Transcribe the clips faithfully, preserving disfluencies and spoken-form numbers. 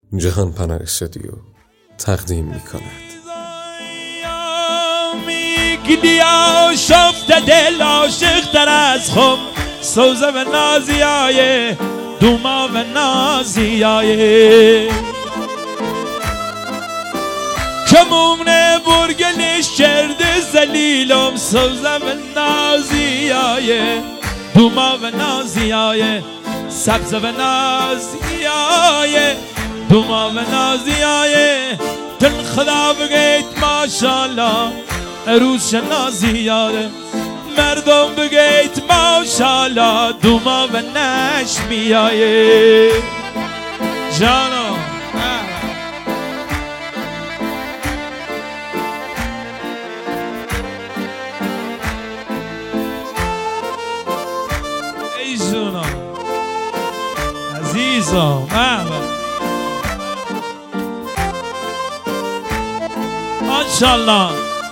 جهان پناه استودیو تقدیم می کند. گلیا شفت دل عاشق‌تر از خم، سوزه و نازیای دوما و نازیای کمونه برگلش کرده زلیلم، سوزه و نازیای دوما و نازیای سبز و نازیای دوما و نازیای دل خدا بگید ماشالله عروس نازیاره، مردم بگید ماشالله دوما و نشمیایه جانو ای جونا عزیزم ماشالله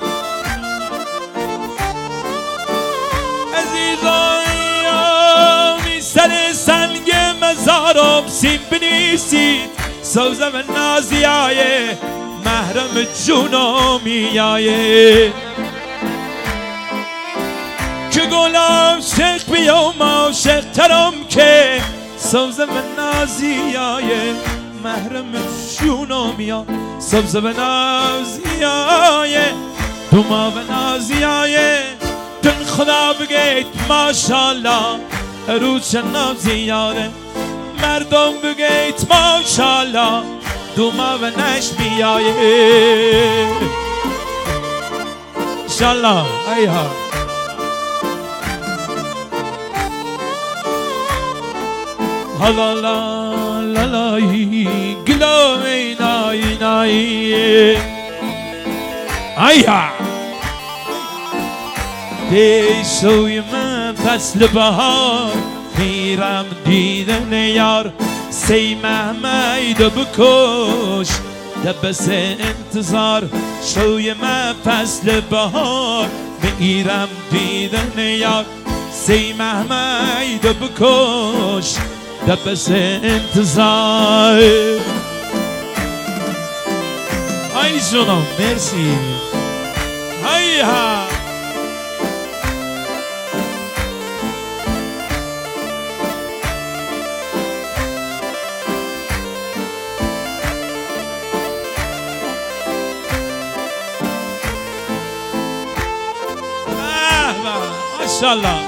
عزیزانی سر سنگ مزارم سیم بنویسید، سوزه و نازیای محرم جونامیای که گلم شیخ بیام عاشق ترم که سوزه و نازیای محرم جونامیای سبزه و نازیای دوما و نازیای دل خدا بگید ماشالله عروس نازیاره، مردم بگید ماشالله دوما و نشمیایه انشالله ایها لا لا لا لا گلو اینای نای ایها دیشوی من فصل بهار میرم دیدن یار، سی محمیدو بکش دبس انتظار، شوی من فصل بهار میرم دیدن یار، سی محمیدو بکش دبس انتظار. ای جونم مرسی ای ها ماشالله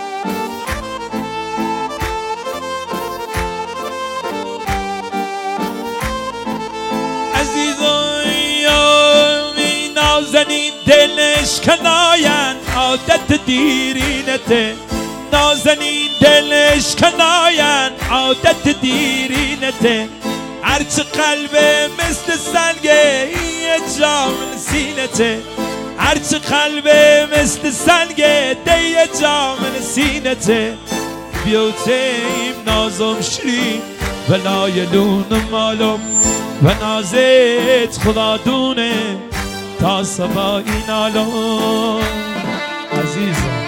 عزیزانی نازنین دلش کناین عادت دیرینته، نازنین دلش کناین عادت دیرینته، هرچه قلبه مثل سنگه یه جام سینته، هرچه قلبه مثل سنگه دیه جامن سینته، بیوتیم نازم شری بلای لون مالم و نازت خدا دونه تا سبا این عالم عزیزم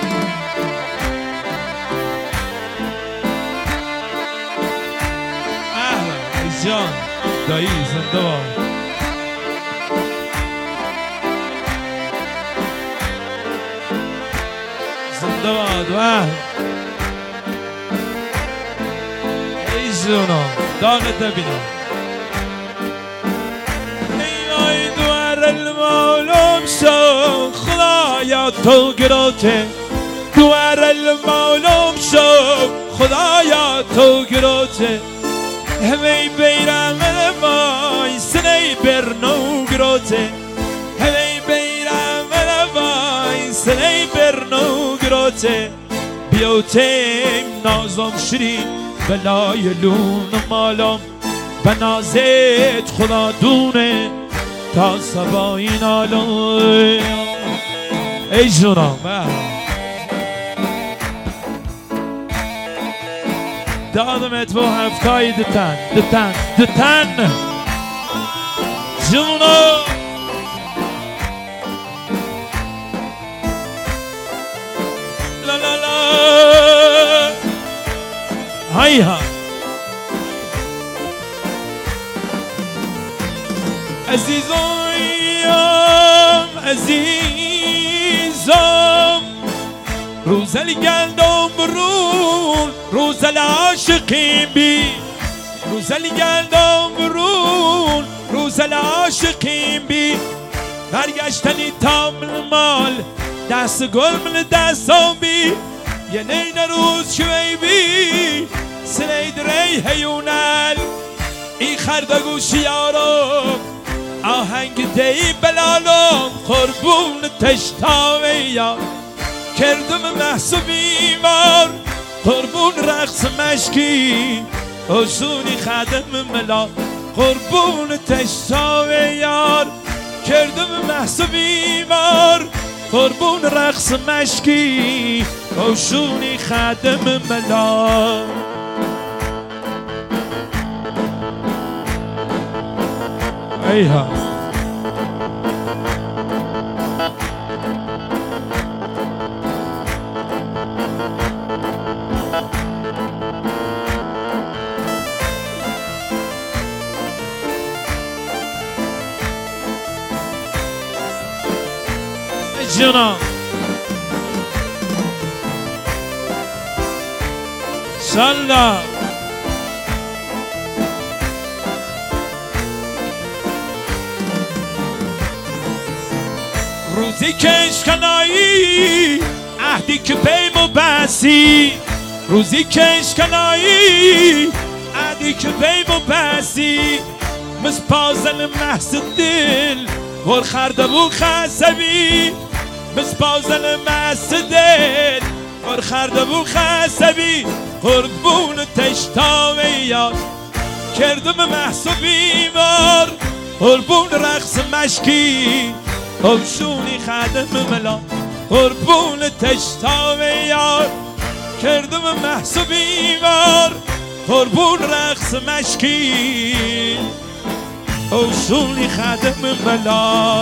اهلا ای جان دایی زنده باد زنده باد و ای جونا داغت بینم ای دوار المولوم شو خدایا تو گروته، دوار المولوم شو خدایا تو گروته، همی بیرم وای سنی برنو گروته، همی بیرم وای سنی برنو گروته، بیوتیم نازم شری بلای لون مالم و نازت خدا دونه تا سبا این عالم ای جونم دادمت با هفتای دتن دتن دتن جونو لا لا لا هیها عزیزم عزیزم روزل گندم برون روزل عاشقیم بی روزل گندم برون روزل عاشقیم بی برگشتنی تامل مال دست گل من دستم بی یه نین روز شوی بی سنید ری هیونل ای خردگو شیارم آهنگ دی بلالم قربون تشتاوی یا کردم محسوبی مار قربون رقص مشکی حسونی خدم ملا قربون تشتاوی یار کردم محسوبی مار قربون رقص مشکی حسونی خدم ملا ایها جنا سلام روزی که اشکنایی عهدی که پیم و بسی روزی که اشکنایی عهدی که پیم و بسی مس پازل محس دل ور خرده بو خسبی مس پازل محس دل ور خرده بو خسبی قربون تشتاوی یار کردم محسوبی مار قربون رقص مشکی حوشونی خدم ملا قربون تشتاوی یار کردم محسوبی مار قربون رقص مشکی حوشونی خدم ملا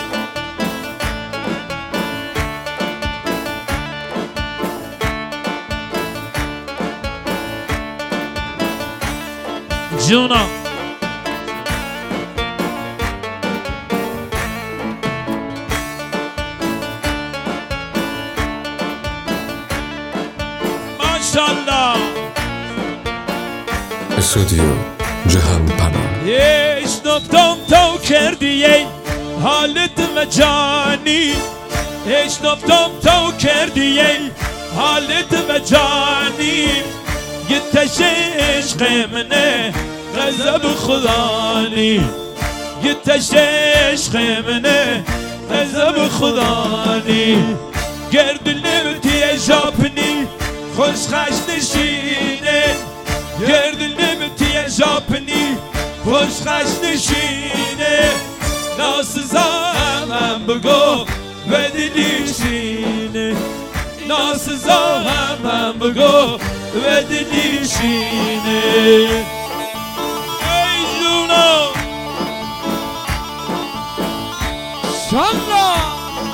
جونا ماشالله استودیو جهان پناه اشنفتم تو کردی ای حالت مجانی اشنفتم تو کردی ای حالت مجانی یه تش عشق منه غضب خدانی یه تش عشق منه غضب خدانی گردلم تی ژاپنی خوش خش نشینه گردلم تی ژاپنی خوش خش نشینه ناسزام بگو بدلیشینه ناسزام بگو بدلیشینه ای جونا شالله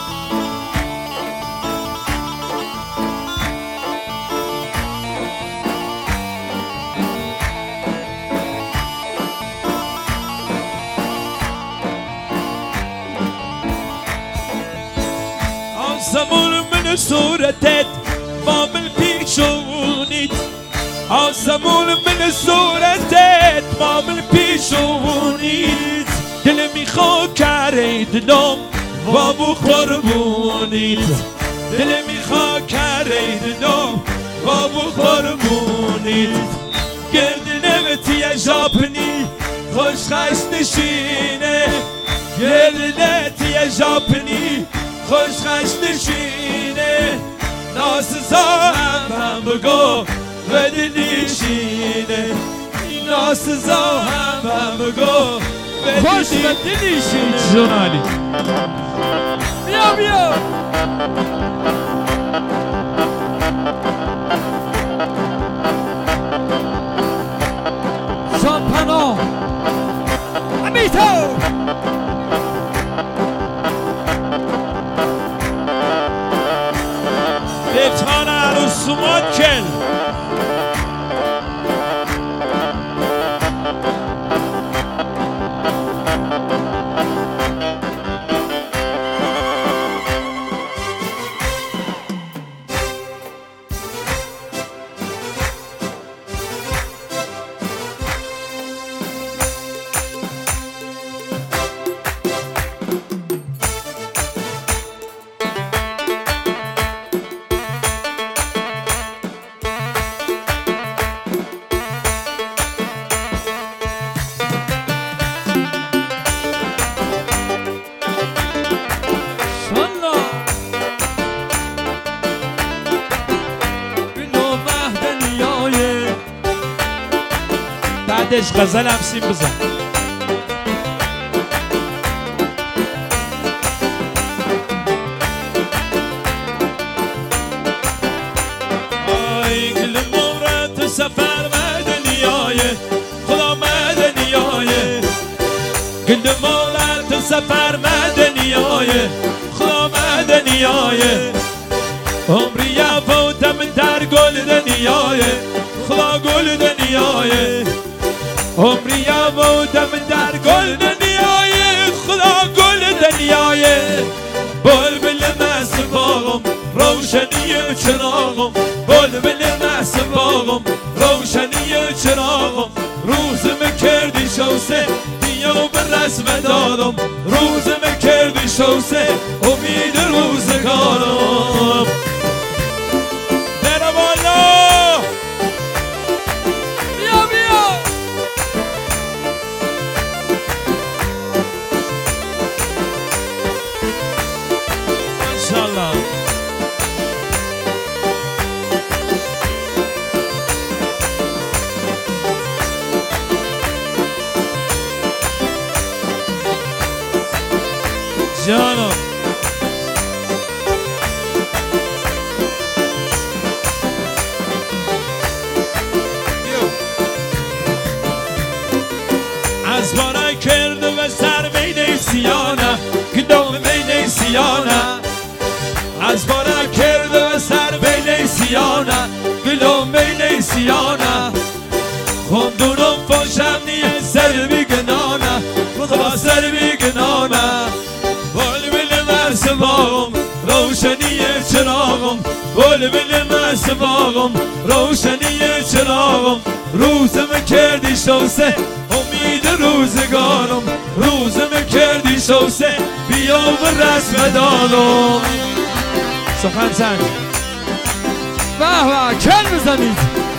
آسمون من صورتت مامل پیشونیت آسمون من صورتت مامل پیشونیت دل میخواد کره دلم بابو قربونیت دل میخواد کره دلم بابو قربونیت گردنم تی ژاپنی خوش خش نشینه گردنم تی ژاپنی خوش خش نشینه ناسزام هم بگو بدلیشینه ناسزام هم بگو خوش بدلیشینه جونالی بیا بیا شامپانا امیتو لفتان عروسومات کل بعدش غزل هم سیم بزن. آی گل مورد سفر مدنیای خدا مدنیای گل مورد سفر مدنیای خدا مدنیای عمری فوتم در گل دنیای خدا گل دنیای عمری فوتم در گل دنیای خدا گل دنیای بلبل مست باغم روشنی چراغم بلبل مست باغم روشنی چراغم روزم کردی شوسه بیا به رسم دادم روزم کردی شوسه امید روزگارم برم بالا بیا بیا ماشاءالله جانم از بارا کرده و سر بین سیانه گدام بین سیانه از بارا کرده و سر بین سیانه گدام بین سیانه خوندونم فاشم نیه سر بیگنانه خدا سر بیگنانه بلبل مرس باغم روشنی چراغم بلبل مرس باغم روشنی چراغم روزم کردی شوسه امید روزگارم روزم کردی شوسه بیا و رسم دادم سخن سنگ به به کل بزنید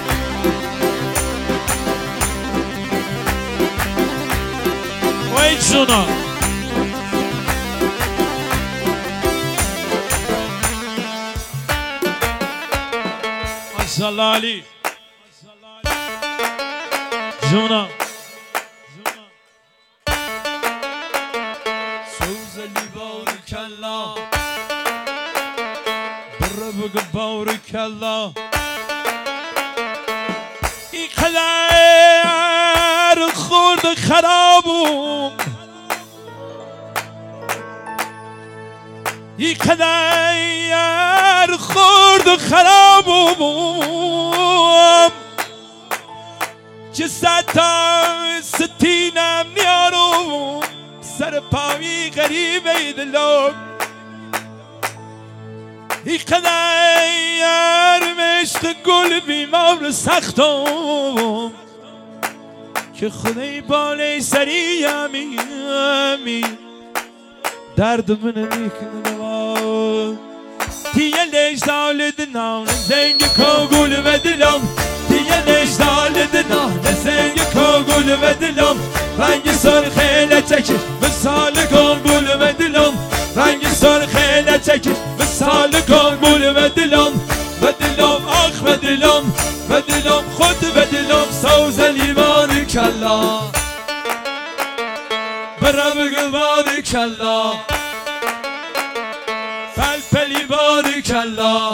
وای جونا ماشاءالله علی جونا سوزلی بارک الله بره بگه بارک الله این قدر خورد خرابم این قدر خورد خرابم چه صد تا ستینم نیارم سر پاوی غریبه دلم ای قدر مشق گل بیمار سختم که خدای بالای سری همی همی درد من میکنم تیه لشتال دنام زنگ کاغول و دلم تیه لشتال دنام زنگ کاغول و دلم رنگ سرخه لچکش مثال کاغول و دلم رنگ سرخه لچکش مثال کاغول و دلم و دلم آخ و دلم و دلم خود و دلم سوز لیوان کلا برم گوان کلا پلپلی بان کلا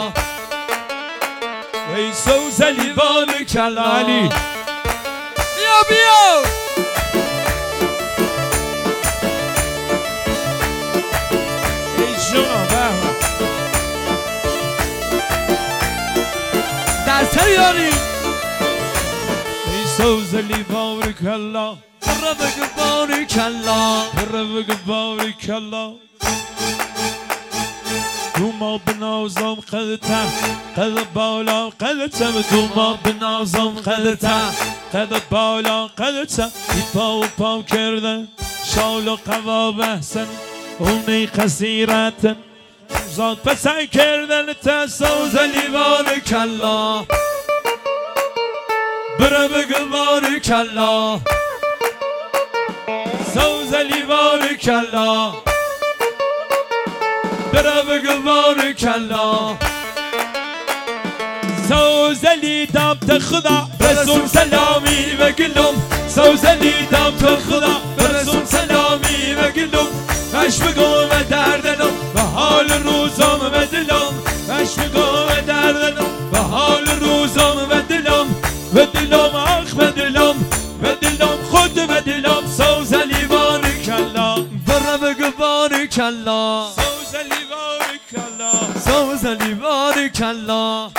ای سوز لیوان کلا علی بیا بیا ای جونا بابا در سر یاری ای سوز لیوان کلا برم گوان کلا برم گوان کلا تو ما بنازم قدتا قد بالا قدتا تو ما بنازم قدتا قد بالا قدتا ای پا و پا کردن شال و قوا بحثن اونی قصیرتن زاد پسن کردن تا سوز لیوان کلا برم گوان کلا سوز لیوان کلا برم گوان کلا سوز سوزلی دم تا خدا برسون سلامی و گلم سوزلی دم تا خدا برسون سلامی و گلم وش بگو و دردنم و حال روزم و دلم وش بگو و دردنم و حال روزم و دلم و دلم آخ و دلم و دلم خود و دلم سوزلی بارک الله برا بگو بارک الله سوزلی بارک الله سوزلی بارک الله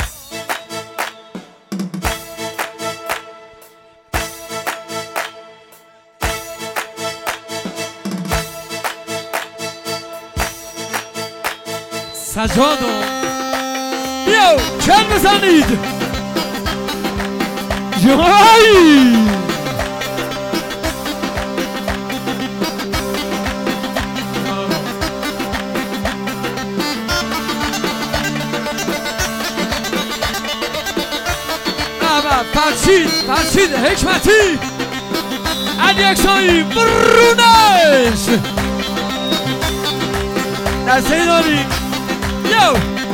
سجادو بیاو چل بزنید یای فرشید فرشید حکمتی علی اکسایی برونش دسته داری یو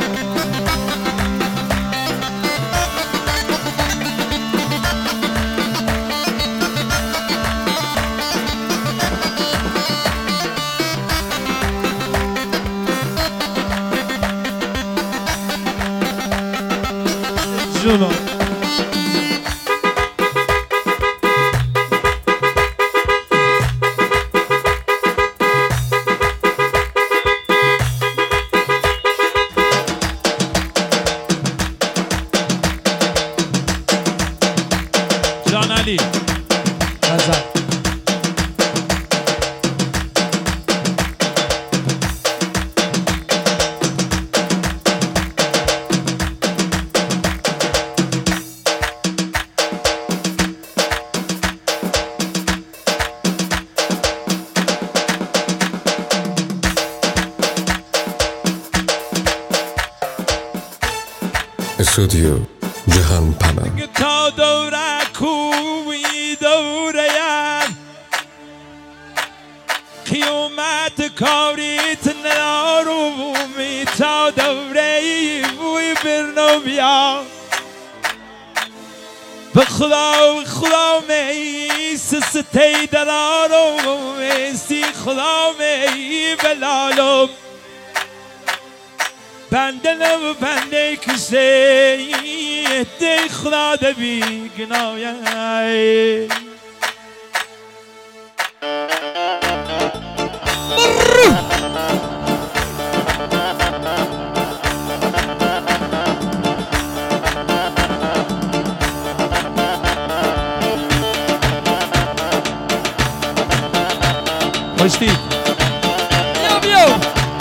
جونو جان علی نظر استودیو جهان پناه تا دوره کوی دوریم قیومت کاریت نارومی تا دوره بوی برنو بیا به خدا خدا میست ستی درارو میستی خدا می بلالو بنده نو بنده کسی دی خدا دبی گناهی خوشتی بیو بیو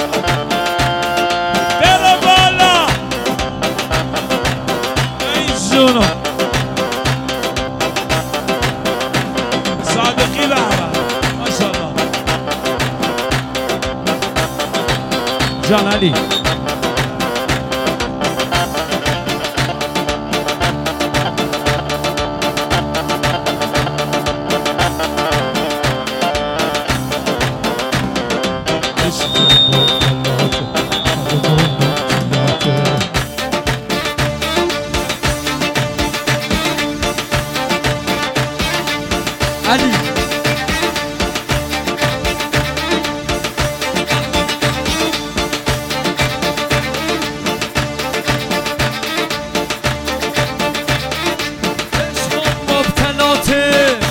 جونو صادقی بابا ماشاءالله جان علی علی مبتلاته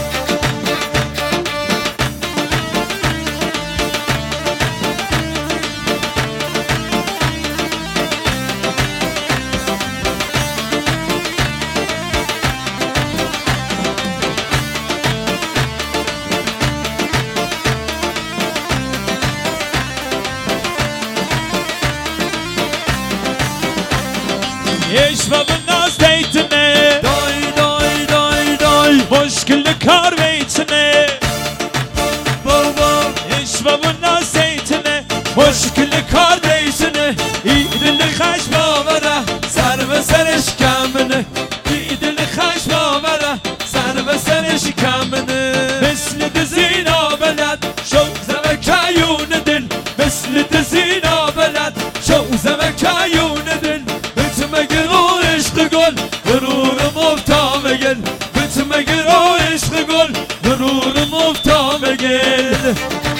عشق و ناز دیتنه دای دای دای دای مشکل کار بیتنه بابا عشق و ناز دیتنه مشکل کار دیتنه ای دل خش باوره سر به سرش کمنه ای دل خش باوره سر به سرش کمنه مثل دزینا بلد شو زمکایون دل مثل دزینا بلد شو زمکایون دل مگه عشق گل دل.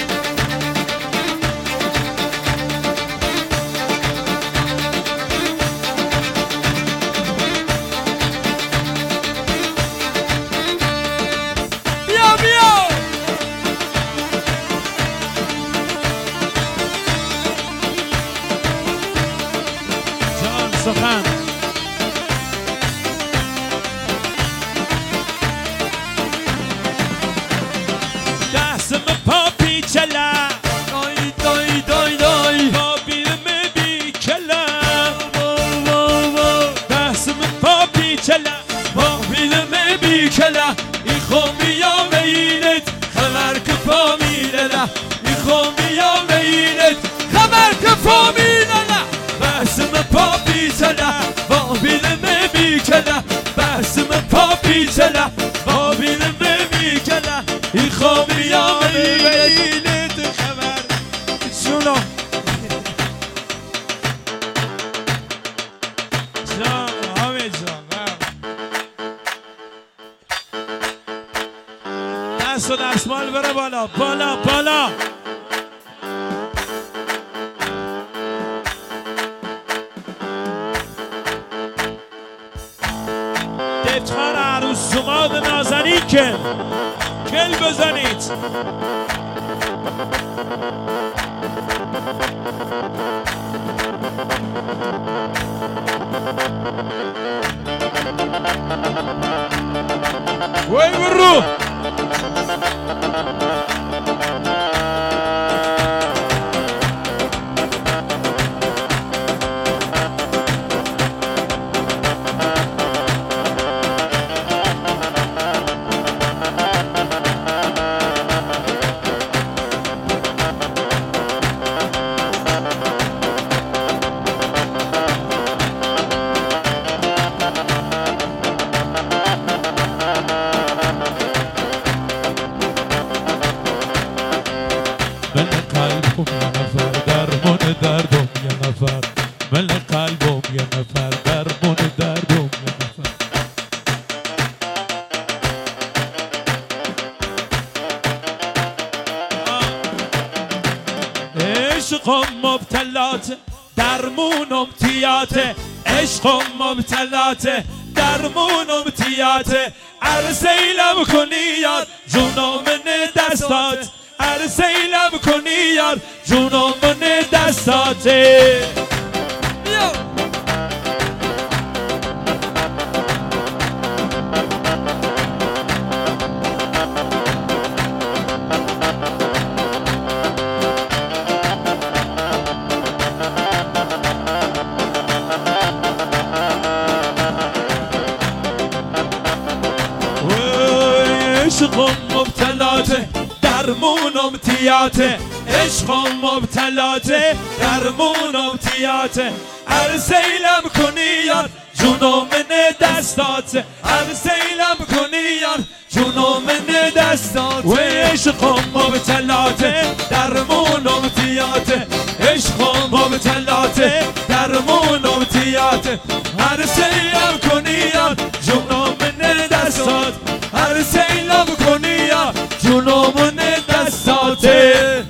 بیا بیا جان سخن دستم پا پیچله دای دای دای دای پا بیرم بی کله دستم پا پیچله پا بیرم بی کله ای خومی یا ویلت خبر که پا میله ای خومی یا ویلت خبر که پا میله دستم پا پیچله پا بیرم بی کله دستم پا پیچله پا بیرم بی کله ای خومی یا ویلت خبر شونو جان حامد جان دست و دستمال بره بالا بالا بالا دفتر عروس جماد نازنین که گل بزنید وی برو من قلبم یه نفر درمون دردم یه نفر من قلبم یه نفر درمون دردم یه نفر عشقم مبتلات درمونم تیاته عشقم مبتلات درمونم تیاته عرسیلم کنی یاد جونم من دستات عرسیلم کنی یار جونم من دستاته عشقم مبتلاته درمونم تیاته عشقم مبتلاته درمونم تیاته عرسیلم کنی یار جونم من دستاته عرسیلم کنی یار جونم من دستاته و عشقم مبتلاته درمونم تیاته عشقم مبتلاته درمونم تیاته عرسیلم کنی یار جونم من دستاته عرسیلم کنی یار جونم من دستاته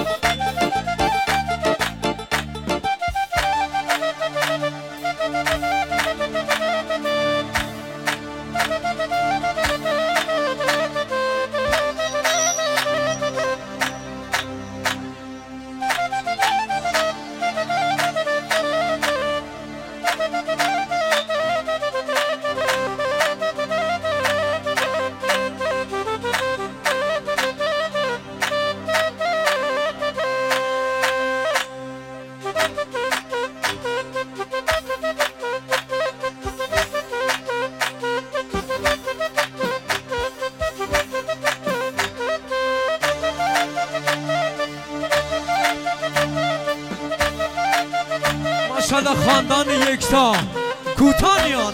ماشاءالله خاندان یکتا کوتانیان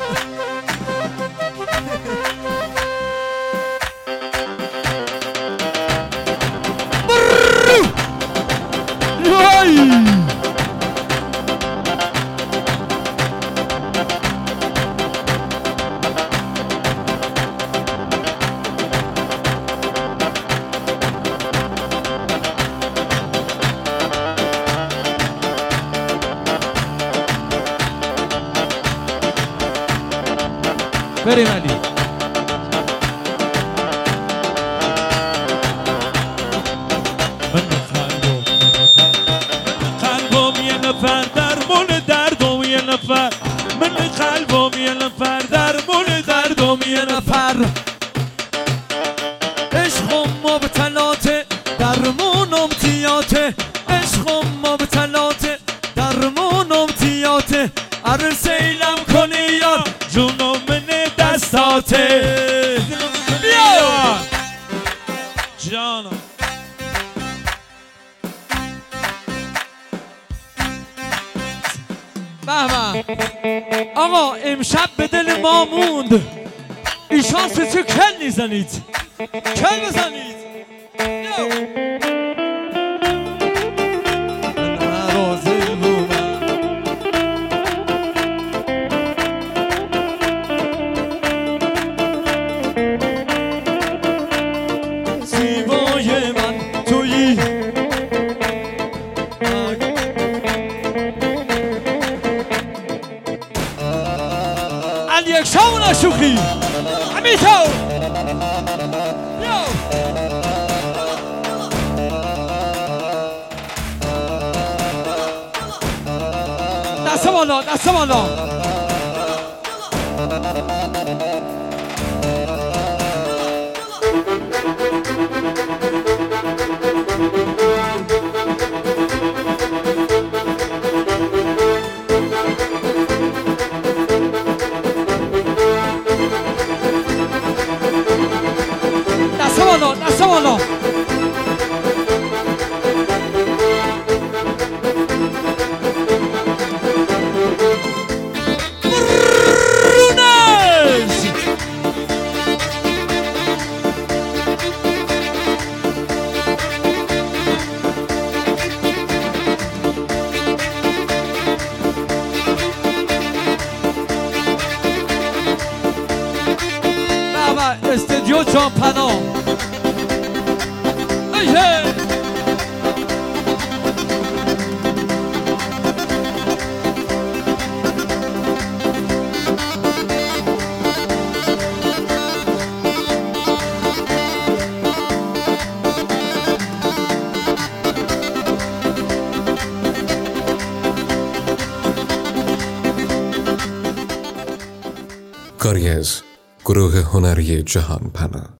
بریم علی. من قلبم قلبم یه نفر درمون دردم یه نفر من قلبم یه نفر درمون دردم یه نفر عشقم مبتلاته درمونم تیاته عشقم مبتلاته درمونم تیاته ار سیلم کنی یار جونم من دستاته بیا جانم. بابا آقا امشب به دل ما موند این شانس چه کل نیزنید کل بزنید. زیبای من تویی علی یک شاون شوخی همیتو دست بالا دست بالا. دست بالا دست بالا. استودیو جانپنا ایه کاری از گروه هنری جهانپنا.